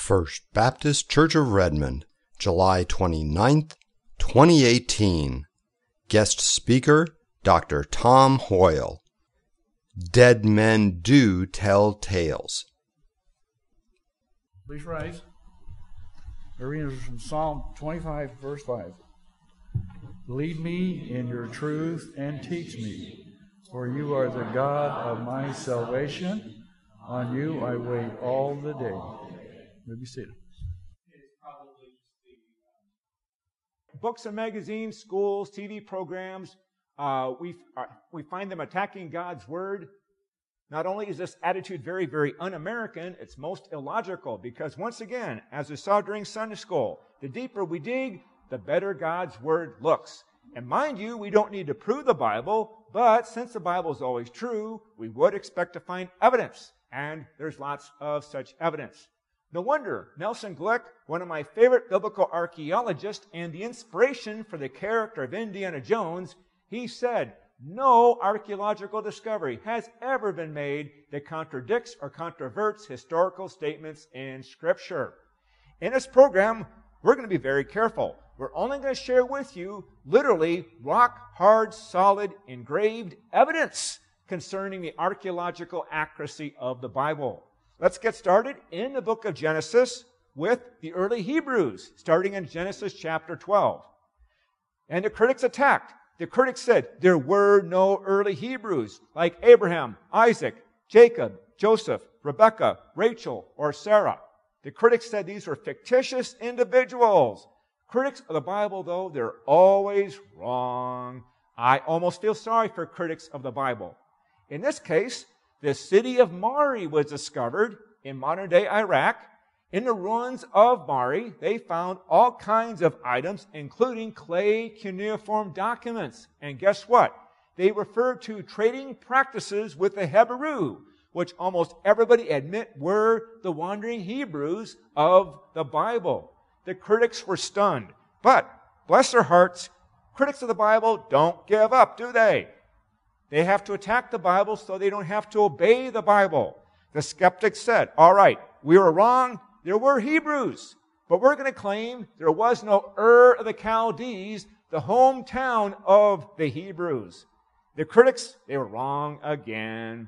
First Baptist Church of Redmond, July 29th, 2018. Guest speaker, Dr. Tom Hoyle. Dead men do tell tales. Please rise. The reading is from Psalm 25, verse 5. Lead me in your truth and teach me, for you are the God of my salvation. On you I wait all the day. You may be seated. Books and magazines, schools, TV programs, we find them attacking God's Word. Not only is this attitude very, very un-American, it's most illogical because, once again, as we saw during Sunday school, the deeper we dig, the better God's Word looks. And mind you, we don't need to prove the Bible, but since the Bible is always true, we would expect to find evidence. And there's lots of such evidence. No wonder Nelson Glick, one of my favorite biblical archaeologists and the inspiration for the character of Indiana Jones, he said, no archaeological discovery has ever been made that contradicts or controverts historical statements in Scripture. In this program, we're going to be very careful. We're only going to share with you literally rock-hard, solid, engraved evidence concerning the archaeological accuracy of the Bible. Let's get started in the book of Genesis with the early Hebrews, starting in Genesis chapter 12. And the critics attacked. The critics said there were no early Hebrews like Abraham, Isaac, Jacob, Joseph, Rebekah, Rachel, or Sarah. The critics said these were fictitious individuals. Critics of the Bible, though, they're always wrong. I almost feel sorry for critics of the Bible. In this case, the city of Mari was discovered in modern-day Iraq. In the ruins of Mari, they found all kinds of items, including clay cuneiform documents. And guess what? They referred to trading practices with the Hebrew, which almost everybody admit were the wandering Hebrews of the Bible. The critics were stunned. But, bless their hearts, critics of the Bible don't give up, do they? They have to attack the Bible so they don't have to obey the Bible. The skeptics said, all right, we were wrong. There were Hebrews. But we're going to claim there was no Ur of the Chaldees, the hometown of the Hebrews. The critics, they were wrong again.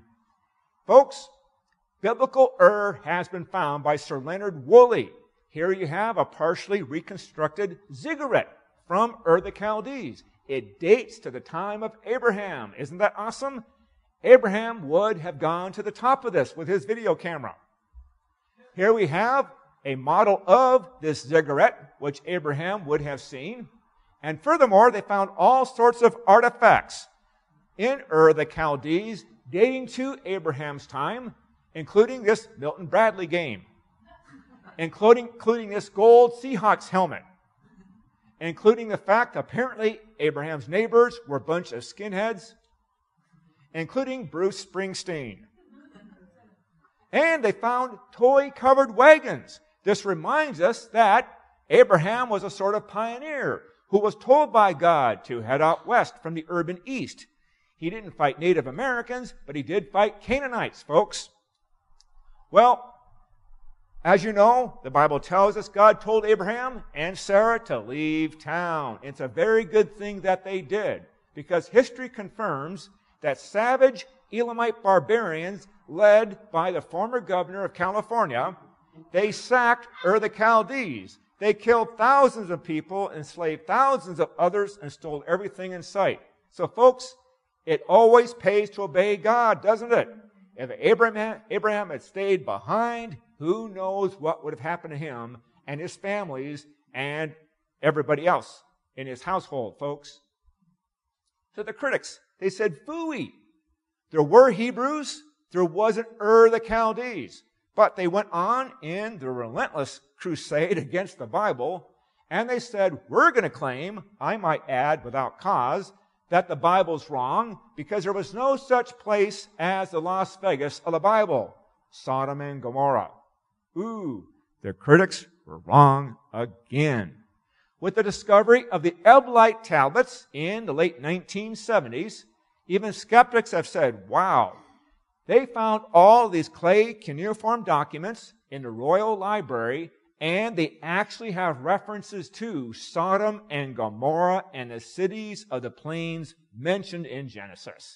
Folks, biblical Ur has been found by Sir Leonard Woolley. Here you have a partially reconstructed ziggurat from Ur the Chaldees. It dates to the time of Abraham. Isn't that awesome? Abraham would have gone to the top of this with his video camera. Here we have a model of this ziggurat, which Abraham would have seen. And furthermore, they found all sorts of artifacts in Ur the Chaldees dating to Abraham's time, including this Milton Bradley game, including this gold Seahawks helmet, including the fact apparently Abraham's neighbors were a bunch of skinheads, including Bruce Springsteen. And they found toy-covered wagons. This reminds us that Abraham was a sort of pioneer who was told by God to head out west from the urban east. He didn't fight Native Americans, but he did fight Canaanites, folks. Well, as you know, the Bible tells us God told Abraham and Sarah to leave town. It's a very good thing that they did, because history confirms that savage Elamite barbarians, led by the former governor of California, they sacked Ur the Chaldees. They killed thousands of people, enslaved thousands of others, and stole everything in sight. So folks, it always pays to obey God, doesn't it? If Abraham had stayed behind, who knows what would have happened to him and his families and everybody else in his household, folks. To the critics, they said, phooey. There were Hebrews. There wasn't Ur the Chaldees. But they went on in the relentless crusade against the Bible, and they said, we're going to claim, I might add without cause, that the Bible's wrong because there was no such place as the Las Vegas of the Bible, Sodom and Gomorrah. Ooh, the critics were wrong again. With the discovery of the Ebelite tablets in the late 1970s, even skeptics have said, wow, they found all these clay cuneiform documents, in the Royal Library, and they actually have references to Sodom and Gomorrah and the cities of the plains mentioned in Genesis.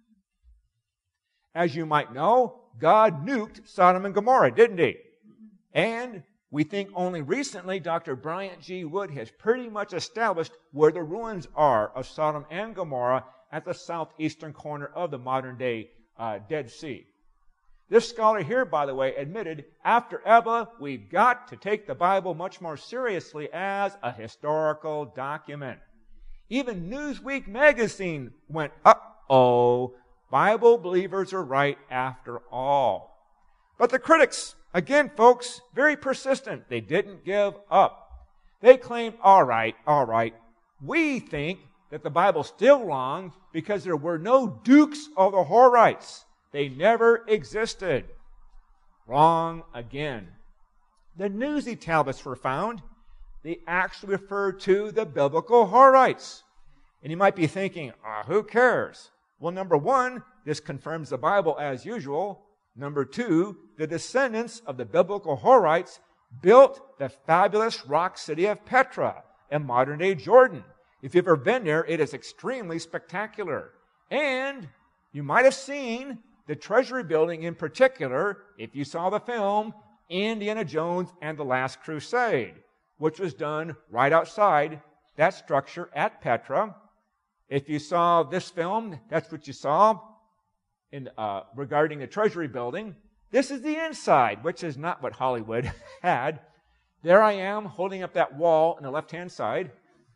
As you might know, God nuked Sodom and Gomorrah, didn't he? And we think only recently Dr. Bryant G. Wood has pretty much established where the ruins are of Sodom and Gomorrah at the southeastern corner of the modern-day Dead Sea. This scholar here, by the way, admitted, after Eva, we've got to take the Bible much more seriously as a historical document. Even Newsweek magazine went, uh-oh, Bible believers are right after all. But the critics, again, folks, very persistent. They didn't give up. They claimed, all right, we think that the Bible's still wrong because there were no dukes of the Horites. They never existed. Wrong again. The Newsy tablets were found. They actually refer to the biblical Horites. And you might be thinking, who cares? Well, number one, this confirms the Bible as usual. Number two, the descendants of the biblical Horites built the fabulous rock city of Petra in modern-day Jordan. If you've ever been there, it is extremely spectacular. And you might have seen the Treasury Building in particular, if you saw the film Indiana Jones and the Last Crusade, which was done right outside that structure at Petra. If you saw this film, that's what you saw in regarding the Treasury Building. This is the inside, which is not what Hollywood had. There I am holding up that wall on the left-hand side.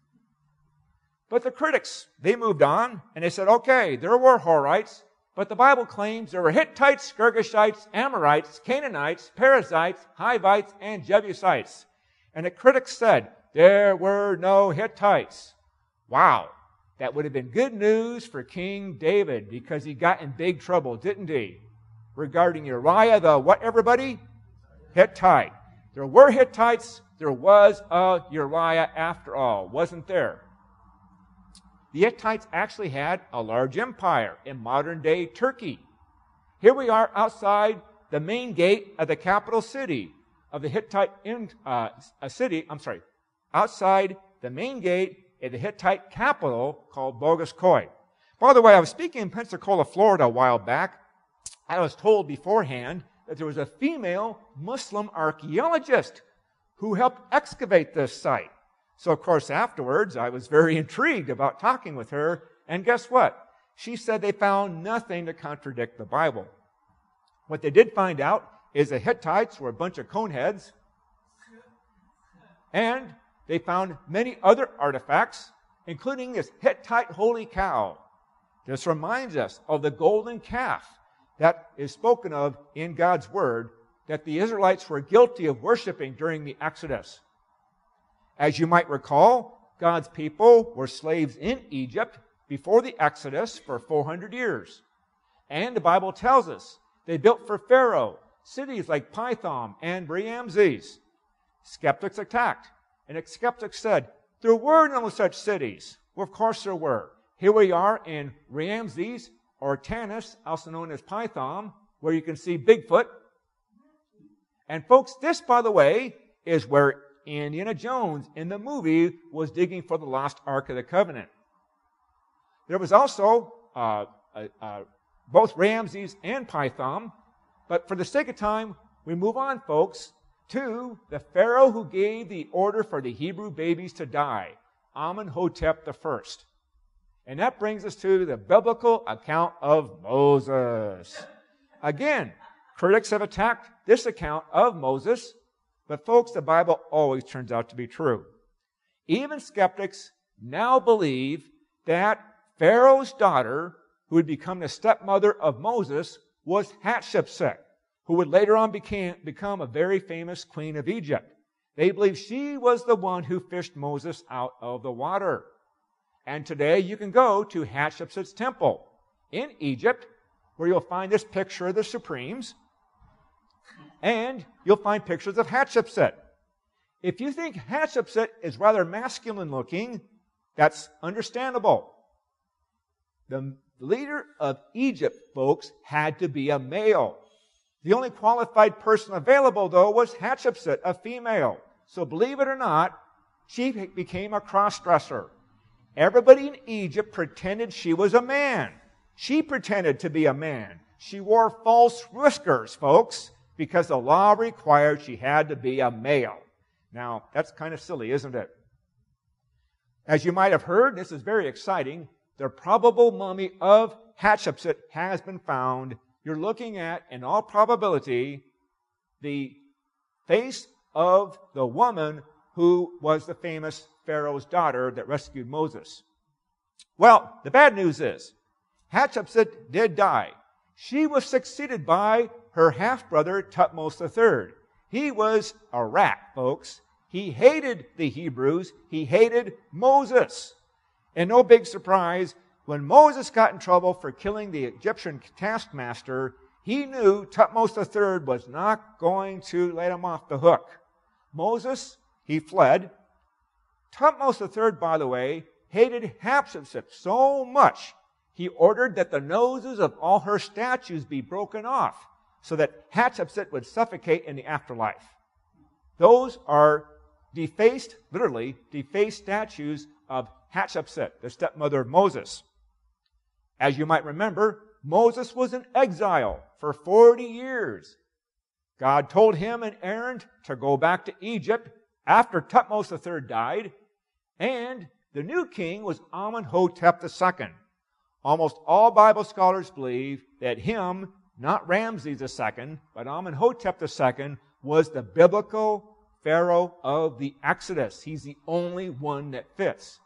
But the critics, they moved on, and they said, okay, there were Horites, but the Bible claims there were Hittites, Girgashites, Amorites, Canaanites, Perizzites, Hivites, and Jebusites. And the critics said, there were no Hittites. Wow, that would have been good news for King David because he got in big trouble, didn't he? Regarding Uriah the what, everybody? Hittite. There were Hittites. There was a Uriah after all, wasn't there? The Hittites actually had a large empire in modern-day Turkey. Here we are outside the main gate of the capital city of the Hittite outside the main gate of the Hittite capital called Boghaz-Köy. By the way, I was speaking in Pensacola, Florida a while back. I was told beforehand that there was a female Muslim archaeologist who helped excavate this site. So, of course, afterwards, I was very intrigued about talking with her. And guess what? She said they found nothing to contradict the Bible. What they did find out is the Hittites were a bunch of coneheads. And they found many other artifacts, including this Hittite holy cow. This reminds us of the golden calf that is spoken of in God's Word that the Israelites were guilty of worshiping during the Exodus. As you might recall, God's people were slaves in Egypt before the Exodus for 400 years. And the Bible tells us they built for Pharaoh cities like Pithom and Ramses. Skeptics attacked, and the skeptics said, there were no such cities. Well, of course there were. Here we are in Ramses, or Tanis, also known as Pithom, where you can see Bigfoot. And folks, this, by the way, is where Indiana Jones in the movie was digging for the lost Ark of the Covenant. There was also both Ramses and Pithom, but for the sake of time, we move on, folks, to the Pharaoh who gave the order for the Hebrew babies to die, Amenhotep I. And that brings us to the biblical account of Moses. Again, critics have attacked this account of Moses, but folks, the Bible always turns out to be true. Even skeptics now believe that Pharaoh's daughter, who would become the stepmother of Moses, was Hatshepsut, who would later on become a very famous queen of Egypt. They believe she was the one who fished Moses out of the water. And today you can go to Hatshepsut's temple in Egypt, where you'll find this picture of the Supremes, and you'll find pictures of Hatshepsut. If you think Hatshepsut is rather masculine looking, that's understandable. The leader of Egypt, folks, had to be a male. The only qualified person available, though, was Hatshepsut, a female. So believe it or not, she became a cross-dresser. Everybody in Egypt pretended she was a man. She pretended to be a man. She wore false whiskers, folks, because the law required she had to be a male. Now, that's kind of silly, isn't it? As you might have heard, this is very exciting, the probable mummy of Hatshepsut has been found. You're looking at, in all probability, the face of the woman who was the famous Pharaoh's daughter that rescued Moses. Well, the bad news is, Hatshepsut did die. She was succeeded by her half-brother Thutmose III. He was a rat, folks. He hated the Hebrews. He hated Moses. And no big surprise, when Moses got in trouble for killing the Egyptian taskmaster, he knew Thutmose III was not going to let him off the hook. Moses, he fled. Thutmose III, by the way, hated Hatshepsut so much, he ordered that the noses of all her statues be broken off so that Hatshepsut would suffocate in the afterlife. Those are defaced, literally, defaced statues of Hatshepsut, the stepmother of Moses. As you might remember, Moses was in exile for 40 years. God told him and Aaron to go back to Egypt after Thutmose III died, and the new king was Amenhotep II. Almost all Bible scholars believe that him, not Ramses II, but Amenhotep II, was the biblical Pharaoh of the Exodus. He's the only one that fits.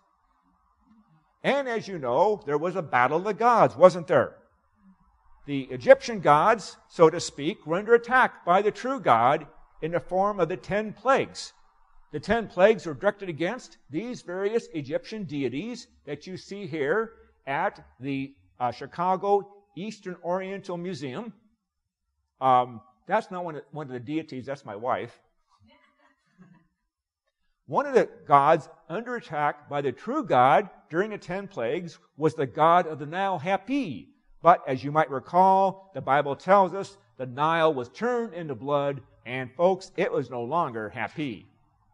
And as you know, there was a battle of the gods, wasn't there? The Egyptian gods, so to speak, were under attack by the true God in the form of the 10 plagues. The 10 plagues were directed against these various Egyptian deities that you see here at the Chicago Eastern Oriental Museum. That's not one of the deities, that's my wife. One of the gods under attack by the true God during the 10 plagues was the god of the Nile, Hapi. But as you might recall, the Bible tells us the Nile was turned into blood, and folks, it was no longer Hapi.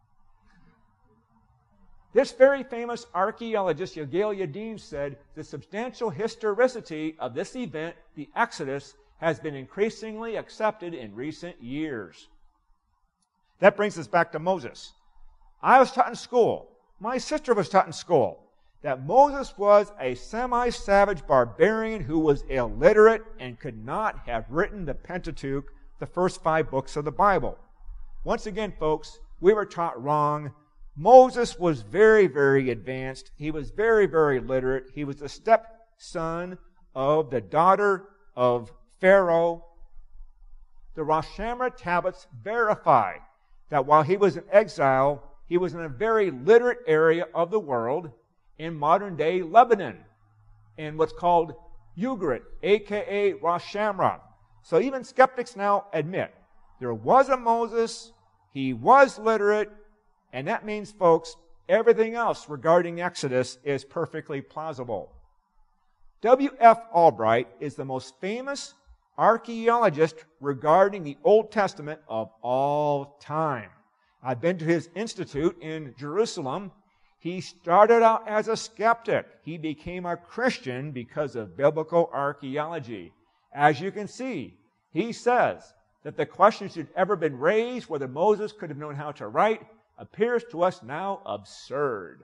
This very famous archaeologist, Yigael Yadin, said the substantial historicity of this event, the Exodus, has been increasingly accepted in recent years. That brings us back to Moses. I was taught in school, my sister was taught in school, that Moses was a semi-savage barbarian who was illiterate and could not have written the Pentateuch, the first 5 books of the Bible. Once again, folks, we were taught wrong. Moses was very, very advanced. He was very, very literate. He was the stepson of the daughter of Pharaoh. The Rosh Hashanah tablets verify that while he was in exile, he was in a very literate area of the world in modern-day Lebanon, in what's called Ugarit, a.k.a. Rosh Hashanah. So even skeptics now admit there was a Moses, he was literate, and that means, folks, everything else regarding Exodus is perfectly plausible. W.F. Albright is the most famous archaeologist regarding the Old Testament of all time. I've been to his institute in Jerusalem. He started out as a skeptic. He became a Christian because of biblical archaeology. As you can see, he says that the question should ever been raised whether Moses could have known how to write appears to us now absurd.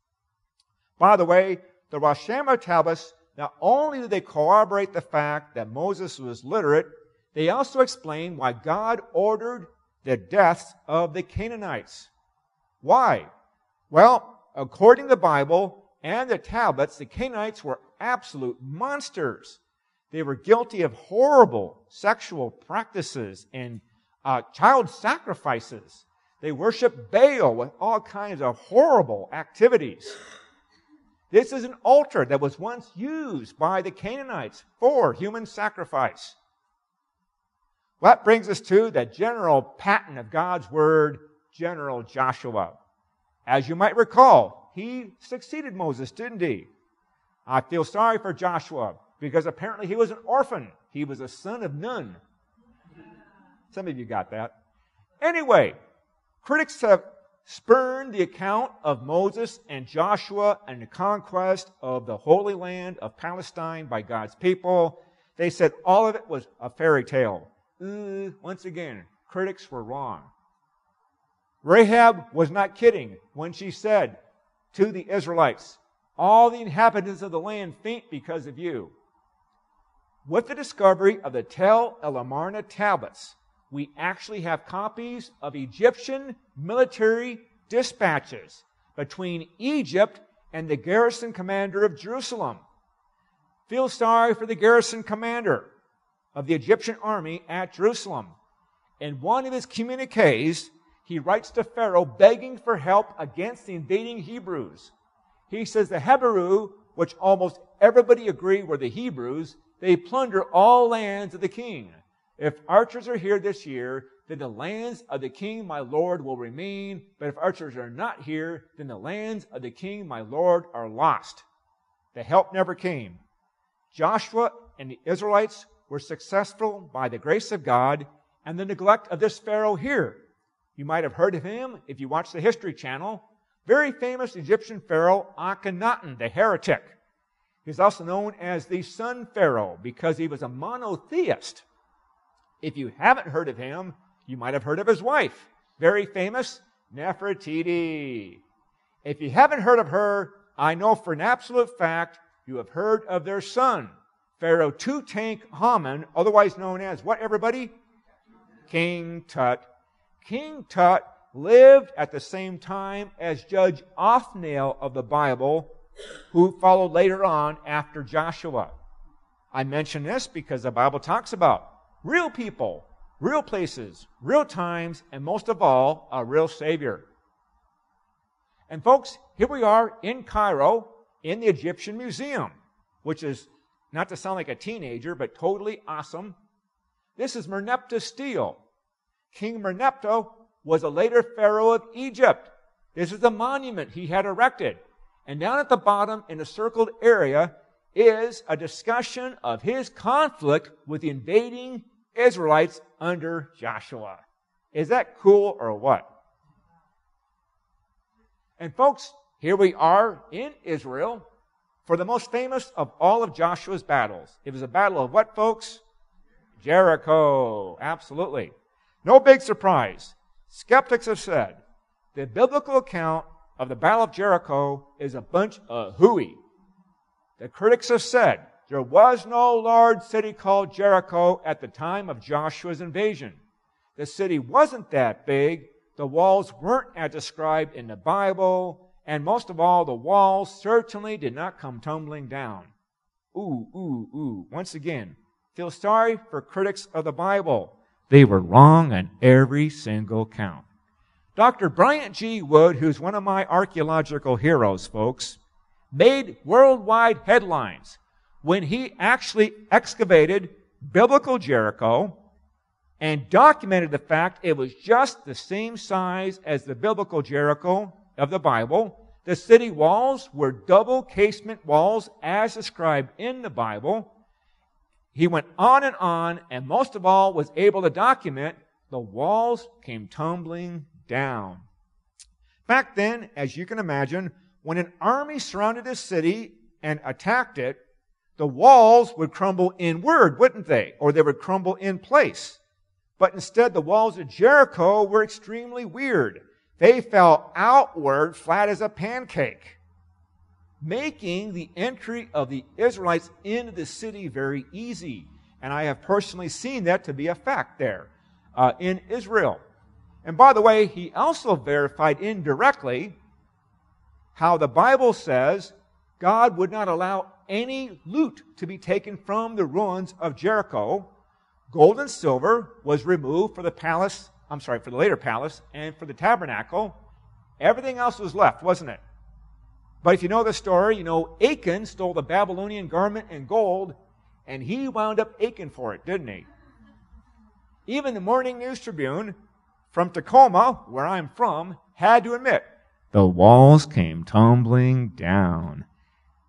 By the way, the Rosh Hashanah tablets, not only do they corroborate the fact that Moses was literate, they also explain why God ordered the deaths of the Canaanites. Why? Well, according to the Bible and the tablets, the Canaanites were absolute monsters. They were guilty of horrible sexual practices and child sacrifices. They worshiped Baal with all kinds of horrible activities. This is an altar that was once used by the Canaanites for human sacrifice. Well, that brings us to the general pattern of God's Word, General Joshua. As you might recall, he succeeded Moses, didn't he? I feel sorry for Joshua because apparently he was an orphan. He was a son of none. Some of you got that. Anyway, critics have spurned the account of Moses and Joshua and the conquest of the Holy Land of Palestine by God's people. They said all of it was a fairy tale. Once again, critics were wrong. Rahab was not kidding when she said to the Israelites, all the inhabitants of the land faint because of you. With the discovery of the Tel El Amarna tablets, we actually have copies of Egyptian military dispatches between Egypt and the garrison commander of Jerusalem. Feel sorry for the garrison commander of the Egyptian army at Jerusalem. In one of his communiques, he writes to Pharaoh begging for help against the invading Hebrews. He says the Hebrew, which almost everybody agree were the Hebrews, they plunder all lands of the king. If archers are here this year, then the lands of the king my lord will remain. But if archers are not here, then the lands of the king my lord are lost. The help never came. Joshua and the Israelites were successful by the grace of God and the neglect of this Pharaoh here. You might have heard of him if you watch the History Channel. Very famous Egyptian Pharaoh, Akhenaten, the heretic. He's also known as the Sun Pharaoh because he was a monotheist. If you haven't heard of him, you might have heard of his wife, very famous, Nefertiti. If you haven't heard of her, I know for an absolute fact you have heard of their son, Pharaoh Tutankhamun, otherwise known as what, everybody? King Tut. King Tut lived at the same time as Judge Othniel of the Bible, who followed later on after Joshua. I mention this because the Bible talks about real people, real places, real times, and most of all, a real Savior. And folks, here we are in Cairo, in the Egyptian Museum, which is, not to sound like a teenager, but totally awesome. This is Merneptah's stele. King Merneptah was a later pharaoh of Egypt. This is the monument he had erected. And down at the bottom in a circled area is a discussion of his conflict with the invading Israelites under Joshua. Is that cool or what? And folks, here we are in Israel for the most famous of all of Joshua's battles. It was a battle of what, folks? Jericho. Absolutely. No big surprise. Skeptics have said the biblical account of the Battle of Jericho is a bunch of hooey. The critics have said there was no large city called Jericho at the time of Joshua's invasion. The city wasn't that big. The walls weren't as described in the Bible. And most of all, the walls certainly did not come tumbling down. Once again, feel sorry for critics of the Bible. They were wrong on every single count. Dr. Bryant G. Wood, who's one of my archaeological heroes, folks, made worldwide headlines when he actually excavated biblical Jericho and documented the fact it was just the same size as the biblical Jericho of the Bible. The city walls were double casement walls as described in the Bible. He went on, and most of all was able to document the walls came tumbling down. Back then, as you can imagine, when an army surrounded a city and attacked it, the walls would crumble inward, wouldn't they? Or they would crumble in place. But instead, the walls of Jericho were extremely weird. They fell outward flat as a pancake, making the entry of the Israelites into the city very easy. And I have personally seen that to be a fact there in Israel. And by the way, he also verified indirectly how the Bible says God would not allow any loot to be taken from the ruins of Jericho. Gold and silver was removed for the later palace and for the tabernacle. Everything else was left, wasn't it? But if you know the story, you know Achan stole the Babylonian garment and gold, and he wound up aching for it, didn't he? Even the Morning News Tribune from Tacoma, where I'm from, had to admit, the walls came tumbling down.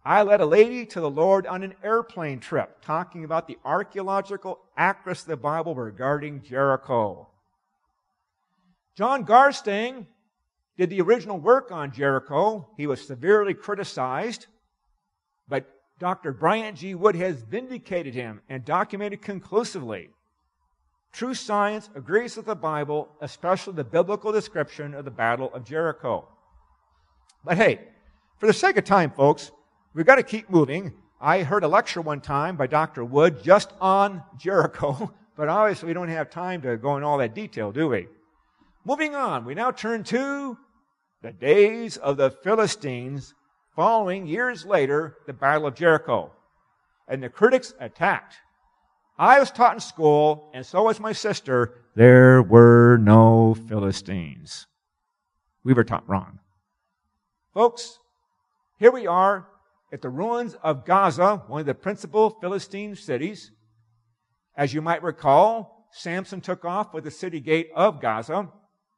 I led a lady to the Lord on an airplane trip, talking about the archaeological accuracy of the Bible regarding Jericho. John Garstang did the original work on Jericho. He was severely criticized, but Dr. Bryant G. Wood has vindicated him and documented conclusively. True science agrees with the Bible, especially the biblical description of the Battle of Jericho. But hey, for the sake of time, folks, we've got to keep moving. I heard a lecture one time by Dr. Wood just on Jericho, but obviously we don't have time to go into all that detail, do we? Moving on, we now turn to the days of the Philistines following years later the Battle of Jericho. And the critics attacked. I was taught in school, and so was my sister, there were no Philistines. We were taught wrong. Folks, here we are at the ruins of Gaza, one of the principal Philistine cities. As you might recall, Samson took off with the city gate of Gaza.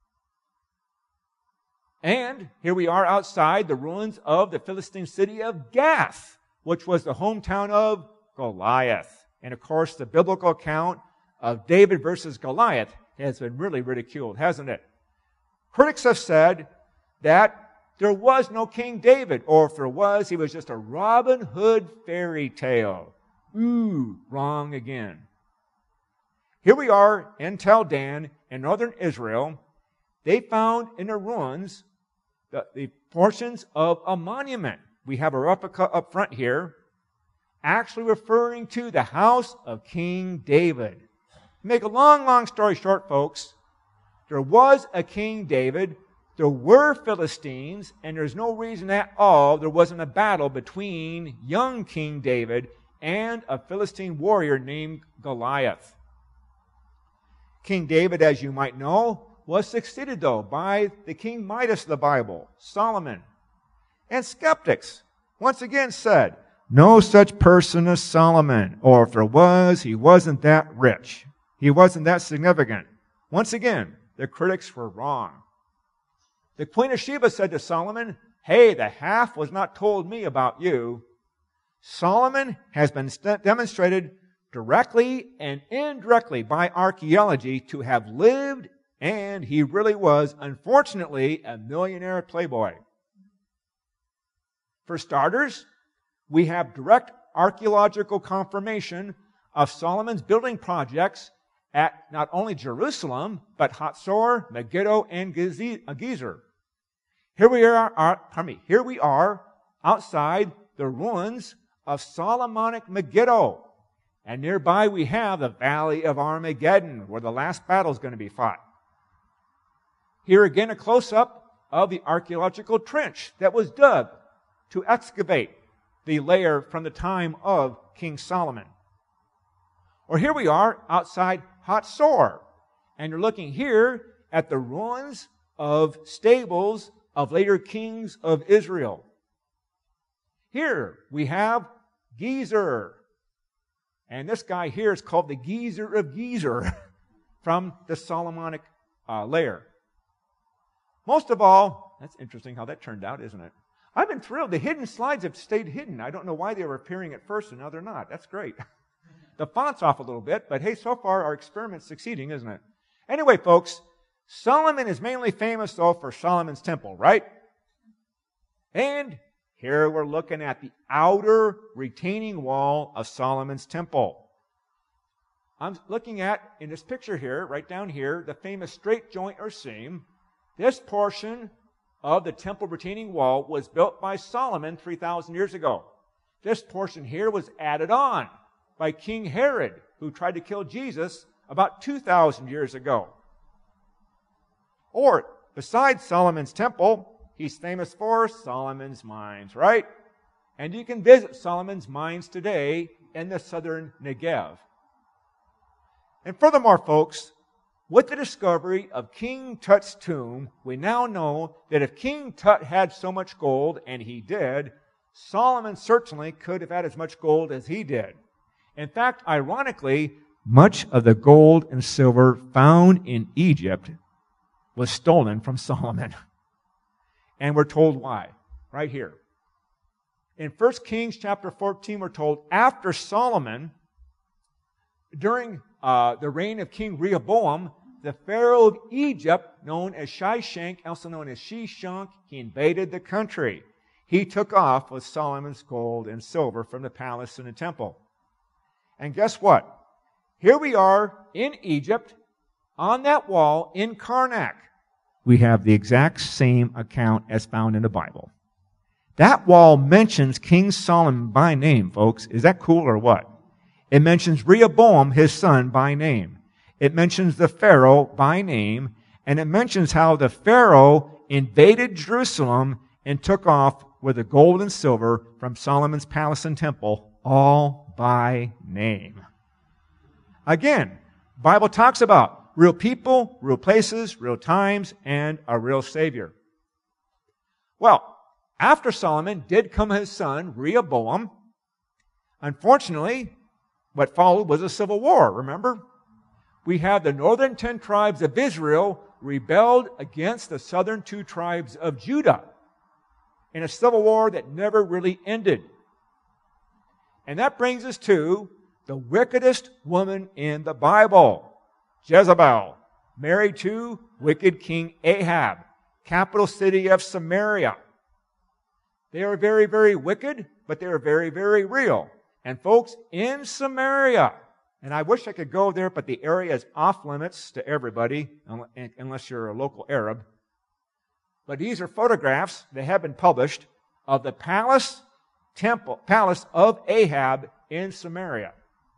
And here we are outside the ruins of the Philistine city of Gath, which was the hometown of Goliath. And of course, the biblical account of David versus Goliath has been really ridiculed, hasn't it? Critics have said that there was no King David, or if there was, he was just a Robin Hood fairy tale. Ooh, wrong again. Here we are in Tel Dan in northern Israel. They found in the ruins the portions of a monument. We have a replica up front here, actually referring to the house of King David. To make a long story short, folks, there was a King David, there were Philistines, and there's no reason at all there wasn't a battle between young King David and a Philistine warrior named Goliath. King David, as you might know, was succeeded, though, by the King Midas of the Bible, Solomon. And skeptics once again said, no such person as Solomon, or if there was, he wasn't that rich. He wasn't that significant. Once again, the critics were wrong. The Queen of Sheba said to Solomon, hey, the half was not told me about you. Solomon has been demonstrated directly and indirectly by archaeology to have lived, and he really was, unfortunately, a millionaire playboy. For starters, we have direct archaeological confirmation of Solomon's building projects at not only Jerusalem, but Hatzor, Megiddo, and Gezer. Here we are outside the ruins of Solomonic Megiddo. And nearby we have the Valley of Armageddon, where the last battle is going to be fought. Here again, a close-up of the archaeological trench that was dug to excavate the layer from the time of King Solomon. Or here we are outside Hatzor, and you're looking here at the ruins of stables of later kings of Israel. Here we have Gezer, and this guy here is called the Gezer of Gezer from the Solomonic layer. Most of all, that's interesting how that turned out, isn't it? I've been thrilled. The hidden slides have stayed hidden. I don't know why they were appearing at first and now they're not. That's great. The font's off a little bit, but hey, so far our experiment's succeeding, isn't it? Anyway, folks, Solomon is mainly famous, though, for Solomon's temple, right? And here we're looking at the outer retaining wall of Solomon's temple. I'm looking at, in this picture here, right down here, the famous straight joint or seam. This portion of the temple retaining wall was built by Solomon 3,000 years ago. This portion here was added on by King Herod, who tried to kill Jesus about 2,000 years ago. Or, besides Solomon's temple, he's famous for Solomon's mines, right? And you can visit Solomon's mines today in the southern Negev. And furthermore, folks, with the discovery of King Tut's tomb, we now know that if King Tut had so much gold, and he did, Solomon certainly could have had as much gold as he did. In fact, ironically, much of the gold and silver found in Egypt was stolen from Solomon. And we're told why, right here. In 1 Kings chapter 14, we're told, after Solomon, during the reign of King Rehoboam, the Pharaoh of Egypt, known as Shishak, also known as Shishak, he invaded the country. He took off with Solomon's gold and silver from the palace and the temple. And guess what? Here we are in Egypt, on that wall in Karnak. We have the exact same account as found in the Bible. That wall mentions King Solomon by name, folks. Is that cool or what? It mentions Rehoboam, his son, by name. It mentions the Pharaoh by name, and it mentions how the Pharaoh invaded Jerusalem and took off with the gold and silver from Solomon's palace and temple, all by name. Again, the Bible talks about real people, real places, real times, and a real Savior. Well, after Solomon did come his son, Rehoboam. Unfortunately, what followed was a civil war, remember? We have the northern 10 tribes of Israel rebelled against the southern 2 tribes of Judah in a civil war that never really ended. And that brings us to the wickedest woman in the Bible, Jezebel, married to wicked King Ahab, capital city of Samaria. They are very, very wicked, but they are very, very real. And folks, in Samaria, and I wish I could go there, but the area is off limits to everybody, unless you're a local Arab. But these are photographs that have been published of the palace of Ahab in Samaria.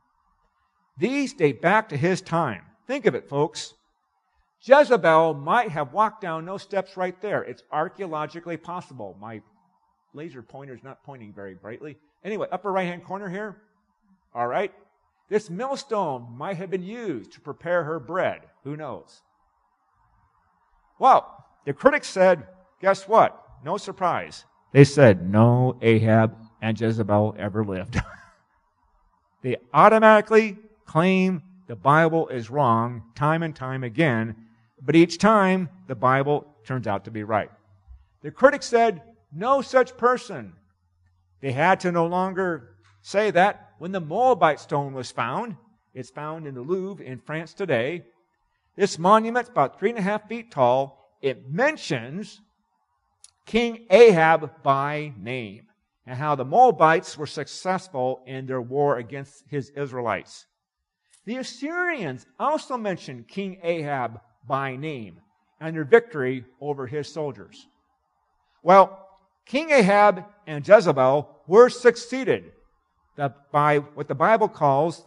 These date back to his time. Think of it, folks. Jezebel might have walked down those steps right there. It's archaeologically possible. My laser pointer is not pointing very brightly. Anyway, upper right-hand corner here. All right. This millstone might have been used to prepare her bread. Who knows? Well, the critics said, guess what? No surprise. They said, no Ahab and Jezebel ever lived. They automatically claim the Bible is wrong time and time again, but each time the Bible turns out to be right. The critics said, no such person. They had to no longer say that when the Moabite stone was found. It's found in the Louvre in France today. This monument's about 3.5 feet tall. It mentions King Ahab by name and how the Moabites were successful in their war against his Israelites. The Assyrians also mention King Ahab by name and their victory over his soldiers. Well, King Ahab and Jezebel were succeeded by what the Bible calls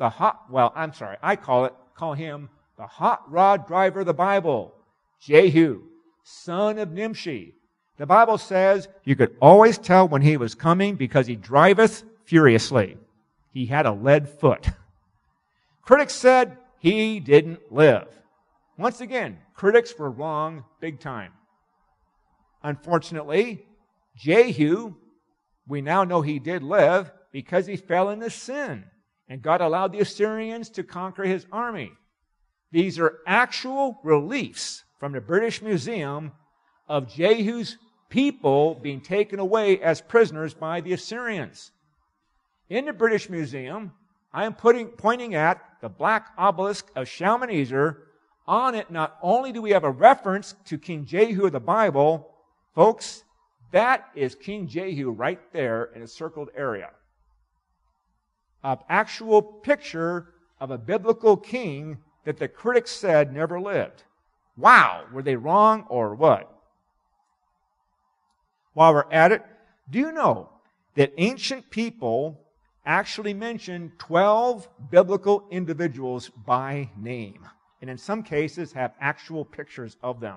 I call him the hot rod driver of the Bible, Jehu, son of Nimshi. The Bible says you could always tell when he was coming because he driveth furiously. He had a lead foot. Critics said he didn't live. Once again, critics were wrong big time. Unfortunately, Jehu, we now know he did live because he fell into sin and God allowed the Assyrians to conquer his army. These are actual reliefs from the British Museum of Jehu's people being taken away as prisoners by the Assyrians. In the British Museum, I am pointing at the black obelisk of Shalmaneser. On it, not only do we have a reference to King Jehu of the Bible, folks, that is King Jehu right there in a circled area. An actual picture of a biblical king that the critics said never lived. Wow, were they wrong or what? While we're at it, do you know that ancient people actually mention 12 biblical individuals by name, and in some cases have actual pictures of them?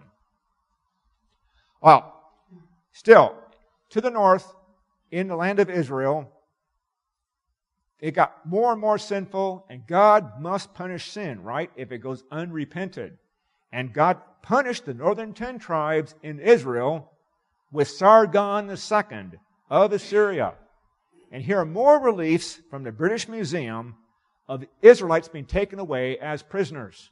Well, still, to the north, in the land of Israel, it got more and more sinful, and God must punish sin, right, if it goes unrepented. And God punished the northern 10 tribes in Israel with Sargon II of Assyria. And here are more reliefs from the British Museum of the Israelites being taken away as prisoners.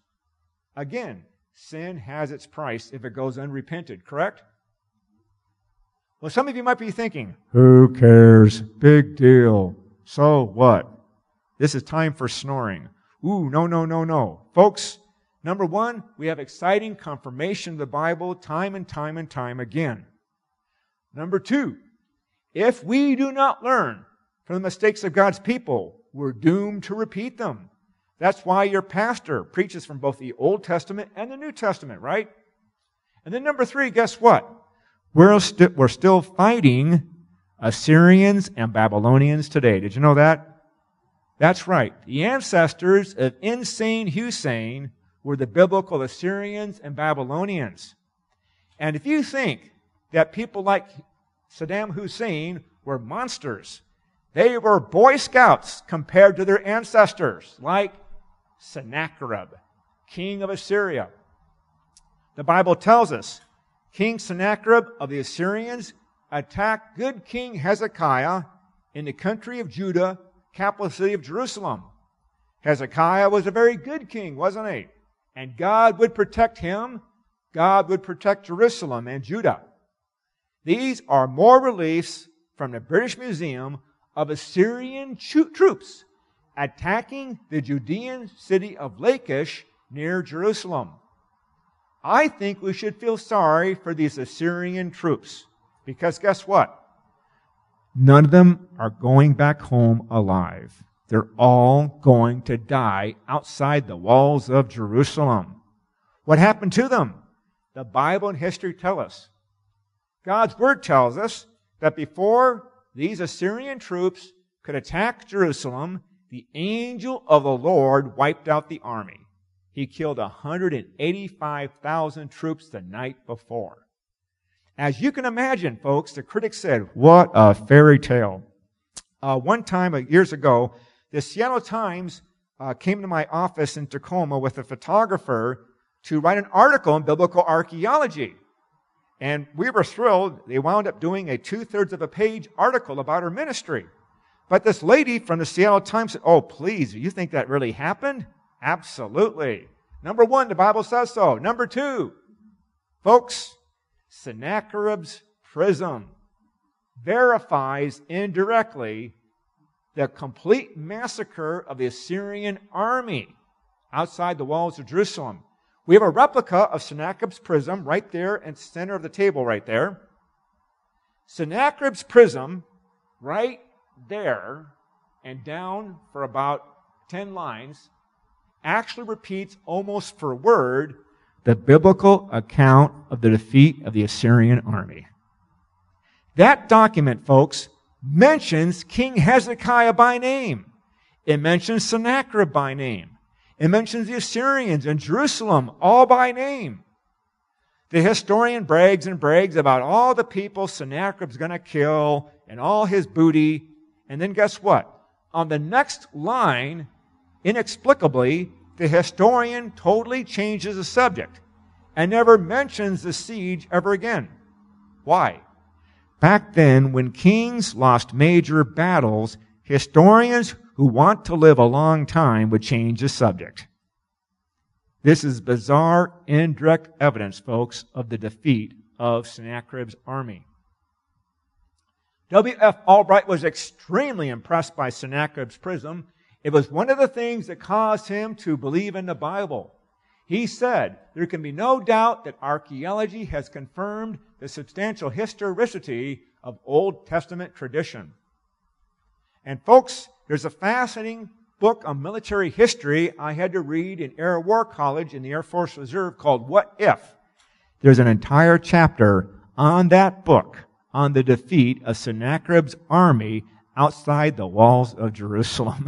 Again, sin has its price if it goes unrepented, correct? Well, some of you might be thinking, who cares? Big deal. So what? This is time for snoring. Ooh, no. Folks, number one, we have exciting confirmation of the Bible time and time again. Number two, if we do not learn from the mistakes of God's people, we're doomed to repeat them. That's why your pastor preaches from both the Old Testament and the New Testament, right? And then number three, guess what? We're still fighting Assyrians and Babylonians today. Did you know that? That's right. The ancestors of insane Hussein were the biblical Assyrians and Babylonians. And if you think that people like Saddam Hussein were monsters, they were Boy Scouts compared to their ancestors, like Sennacherib, king of Assyria. The Bible tells us King Sennacherib of the Assyrians attacked good King Hezekiah in the country of Judah, capital city of Jerusalem. Hezekiah was a very good king, wasn't he? And God would protect him. God would protect Jerusalem and Judah. These are more reliefs from the British Museum of Assyrian troops attacking the Judean city of Lachish near Jerusalem. I think we should feel sorry for these Assyrian troops because guess what? None of them are going back home alive. They're all going to die outside the walls of Jerusalem. What happened to them? The Bible and history tell us. God's Word tells us that before these Assyrian troops could attack Jerusalem, the angel of the Lord wiped out the army. He killed 185,000 troops the night before. As you can imagine, folks, the critics said, what a fairy tale. One time, years ago, the Seattle Times came to my office in Tacoma with a photographer to write an article on biblical archaeology. And we were thrilled. They wound up doing a 2/3 of a page article about her ministry. But this lady from the Seattle Times said, oh, please, you think that really happened? Absolutely. Number one, the Bible says so. Number two, folks, Sennacherib's prism verifies indirectly the complete massacre of the Assyrian army outside the walls of Jerusalem. We have a replica of Sennacherib's prism right there in the center of the table right there. Sennacherib's prism right there and down for about 10 lines actually repeats almost per word the biblical account of the defeat of the Assyrian army. That document, folks, mentions King Hezekiah by name. It mentions Sennacherib by name. It mentions the Assyrians and Jerusalem all by name. The historian brags and brags about all the people Sennacherib's going to kill and all his booty. And then guess what? On the next line, inexplicably, the historian totally changes the subject and never mentions the siege ever again. Why? Back then, when kings lost major battles, historians who want to live a long time would change the subject. This is bizarre, indirect evidence, folks, of the defeat of Sennacherib's army. W.F. Albright was extremely impressed by Sennacherib's prism. It was one of the things that caused him to believe in the Bible. He said, there can be no doubt that archaeology has confirmed the substantial historicity of Old Testament tradition. And folks, there's a fascinating book on military history I had to read in Air War College in the Air Force Reserve called What If? There's an entire chapter on that book on the defeat of Sennacherib's army outside the walls of Jerusalem.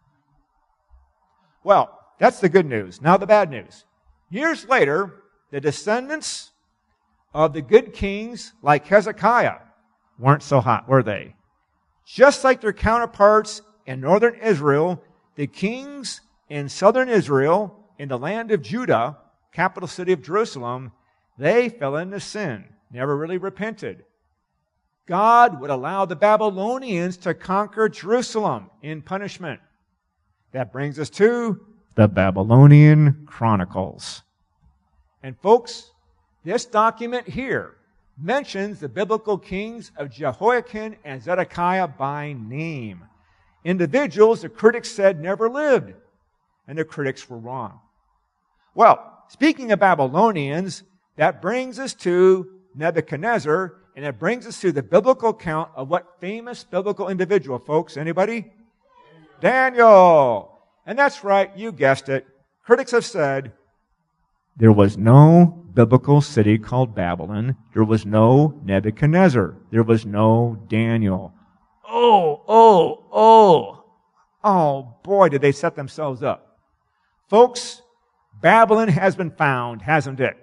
Well, that's the good news. Now the bad news. Years later, the descendants of the good kings like Hezekiah weren't so hot, were they? Just like their counterparts in northern Israel, the kings in southern Israel, in the land of Judah, capital city of Jerusalem, they fell into sin, never really repented. God would allow the Babylonians to conquer Jerusalem in punishment. That brings us to the Babylonian Chronicles. And folks, this document here mentions the biblical kings of Jehoiakim and Zedekiah by name. Individuals the critics said never lived, and the critics were wrong. Well, speaking of Babylonians, that brings us to Nebuchadnezzar, and it brings us to the biblical account of what famous biblical individual, folks? Anybody? Daniel. And that's right, you guessed it. Critics have said there was no biblical city called Babylon. There was no Nebuchadnezzar. There was no Daniel. Oh, boy, did they set themselves up. Folks, Babylon has been found, hasn't it?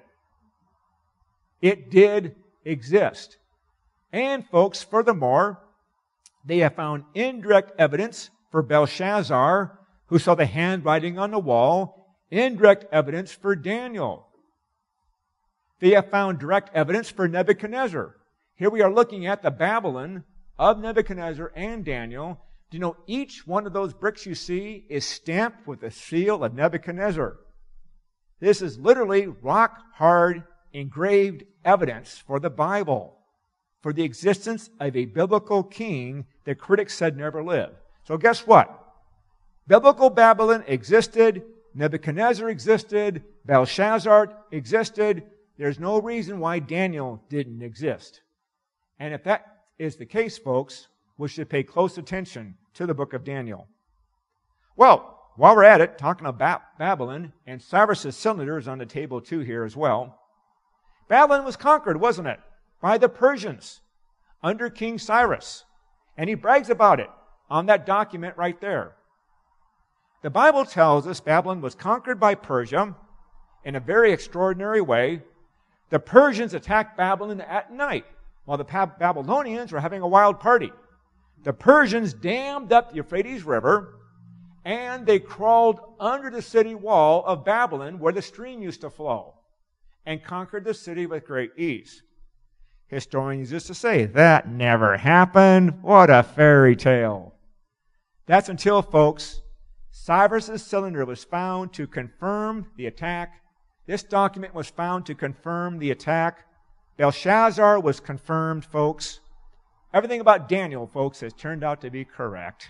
It did exist. And folks, furthermore, they have found indirect evidence for Belshazzar, who saw the handwriting on the wall, indirect evidence for Daniel. They have found direct evidence for Nebuchadnezzar. Here we are looking at the Babylon of Nebuchadnezzar and Daniel. Do you know each one of those bricks you see is stamped with the seal of Nebuchadnezzar? This is literally rock-hard, engraved evidence for the Bible, for the existence of a biblical king that critics said never lived. So guess what? Biblical Babylon existed, Nebuchadnezzar existed, Belshazzar existed. There's no reason why Daniel didn't exist. And if that is the case, folks, we should pay close attention to the book of Daniel. Well, while we're at it, talking about Babylon, and Cyrus's cylinder is on the table too here as well. Babylon was conquered, wasn't it? By the Persians under King Cyrus. And he brags about it on that document right there. The Bible tells us Babylon was conquered by Persia in a very extraordinary way. The Persians attacked Babylon at night while the Babylonians were having a wild party. The Persians dammed up the Euphrates River, and they crawled under the city wall of Babylon where the stream used to flow and conquered the city with great ease. Historians used to say, that never happened. What a fairy tale. That's until, folks, Cyrus's cylinder was found to confirm the attack. This document was found to confirm the attack. Belshazzar was confirmed, folks. Everything about Daniel, folks, has turned out to be correct.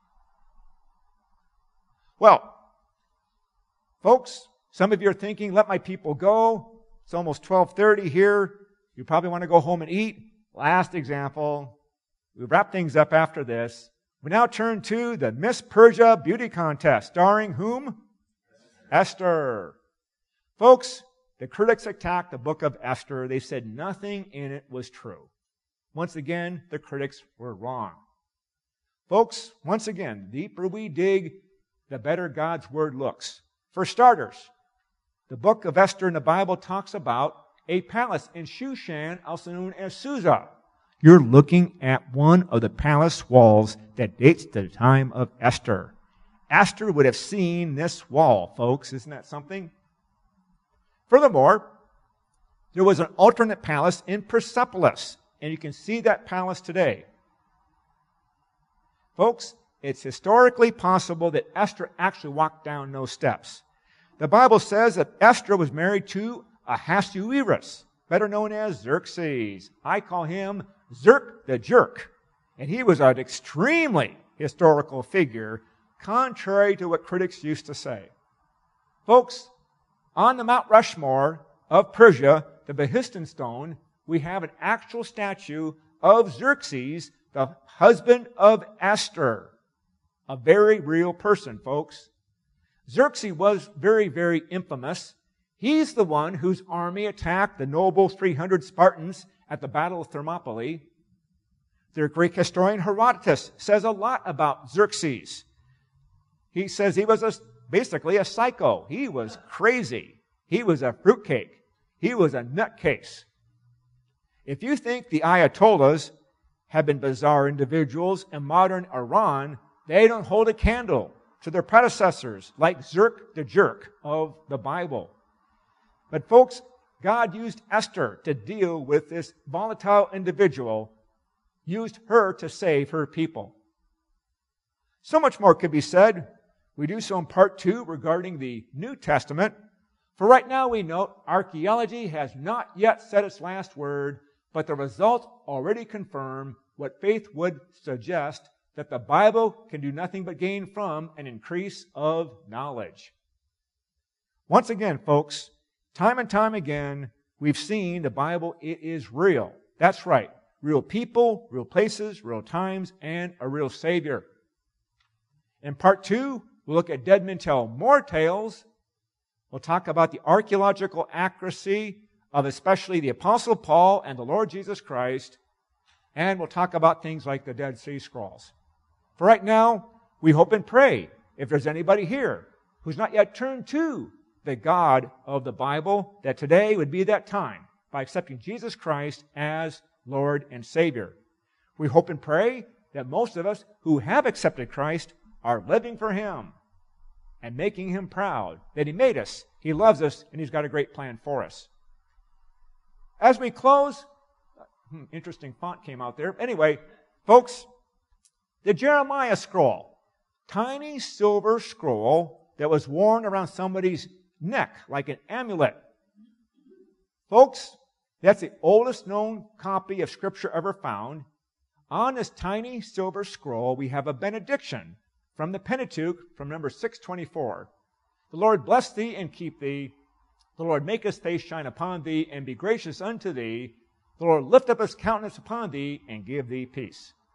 Well, folks, some of you are thinking, let my people go. It's almost 12:30 here. You probably want to go home and eat. Last example. We wrap things up after this. We now turn to the Miss Persia Beauty Contest, starring whom? Esther. Folks, the critics attacked the book of Esther. They said nothing in it was true. Once again, the critics were wrong. Folks, once again, the deeper we dig, the better God's Word looks. For starters, the book of Esther in the Bible talks about a palace in Shushan, also known as Susa. You're looking at one of the palace walls that dates to the time of Esther. Esther would have seen this wall, folks. Isn't that something? Furthermore, there was an alternate palace in Persepolis, and you can see that palace today. Folks, it's historically possible that Esther actually walked down those steps. The Bible says that Esther was married to Ahasuerus, better known as Xerxes. I call him Xerk the Jerk. And he was an extremely historical figure, contrary to what critics used to say. Folks, on the Mount Rushmore of Persia, the Behistun stone, we have an actual statue of Xerxes, the husband of Esther. A very real person, folks. Xerxes was very, very infamous. He's the one whose army attacked the noble 300 Spartans at the Battle of Thermopylae. The Greek historian Herodotus says a lot about Xerxes. He says he was basically a psycho. He was crazy. He was a fruitcake. He was a nutcase. If you think the Ayatollahs have been bizarre individuals in modern Iran, they don't hold a candle to their predecessors like Xerk the Jerk of the Bible. But folks, God used Esther to deal with this volatile individual, used her to save her people. So much more could be said. We do so in part 2 regarding the New Testament. For right now, we note archaeology has not yet said its last word, but the results already confirm what faith would suggest, that the Bible can do nothing but gain from an increase of knowledge. Once again, folks, time and time again, we've seen the Bible, it is real. That's right. Real people, real places, real times, and a real Savior. In part 2, we'll look at Dead Men Tell More Tales. We'll talk about the archaeological accuracy of especially the Apostle Paul and the Lord Jesus Christ. And we'll talk about things like the Dead Sea Scrolls. For right now, we hope and pray, if there's anybody here who's not yet turned to the God of the Bible, that today would be that time by accepting Jesus Christ as Lord and Savior. We hope and pray that most of us who have accepted Christ are living for Him and making Him proud, that He made us, He loves us, and He's got a great plan for us. As we close, interesting font came out there. Anyway, folks, the Jeremiah scroll, tiny silver scroll that was worn around somebody's neck like an amulet. Folks, that's the oldest known copy of Scripture ever found. On this tiny silver scroll, we have a benediction from the Pentateuch, from number 624. The Lord bless thee and keep thee. The Lord make His face shine upon thee and be gracious unto thee. The Lord lift up His countenance upon thee and give thee peace.